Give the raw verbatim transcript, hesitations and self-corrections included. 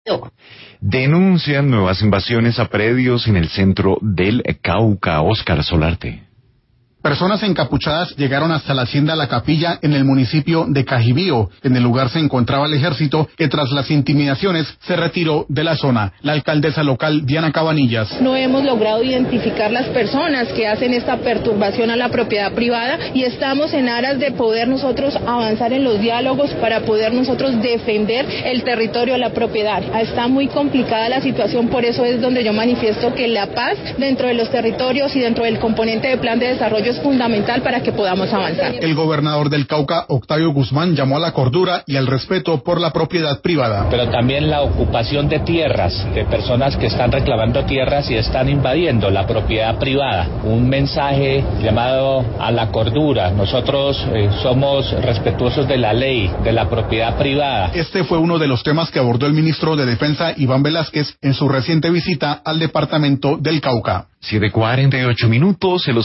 Denuncian nuevas invasiones a predios en el centro del Cauca. Óscar Solarte. Personas encapuchadas llegaron hasta la hacienda La Capilla en el municipio de Cajibío. En el lugar se encontraba el ejército, que tras las intimidaciones se retiró de la zona. La alcaldesa local, Diana Cabanillas. No hemos logrado identificar las personas que hacen esta perturbación a la propiedad privada y estamos en aras de poder nosotros avanzar en los diálogos para poder nosotros defender el territorio, la propiedad. Está muy complicada la situación, por eso es donde yo manifiesto que la paz dentro de los territorios y dentro del componente de plan de desarrollo es fundamental para que podamos avanzar. El gobernador del Cauca, Octavio Guzmán, llamó a la cordura y al respeto por la propiedad privada. Pero también la ocupación de tierras, de personas que están reclamando tierras y están invadiendo la propiedad privada. Un mensaje llamado a la cordura. Nosotros eh, somos respetuosos de la ley, de la propiedad privada. Este fue uno de los temas que abordó el ministro de Defensa, Iván Velázquez, en su reciente visita al departamento del Cauca. siete cuarenta y ocho minutos, se los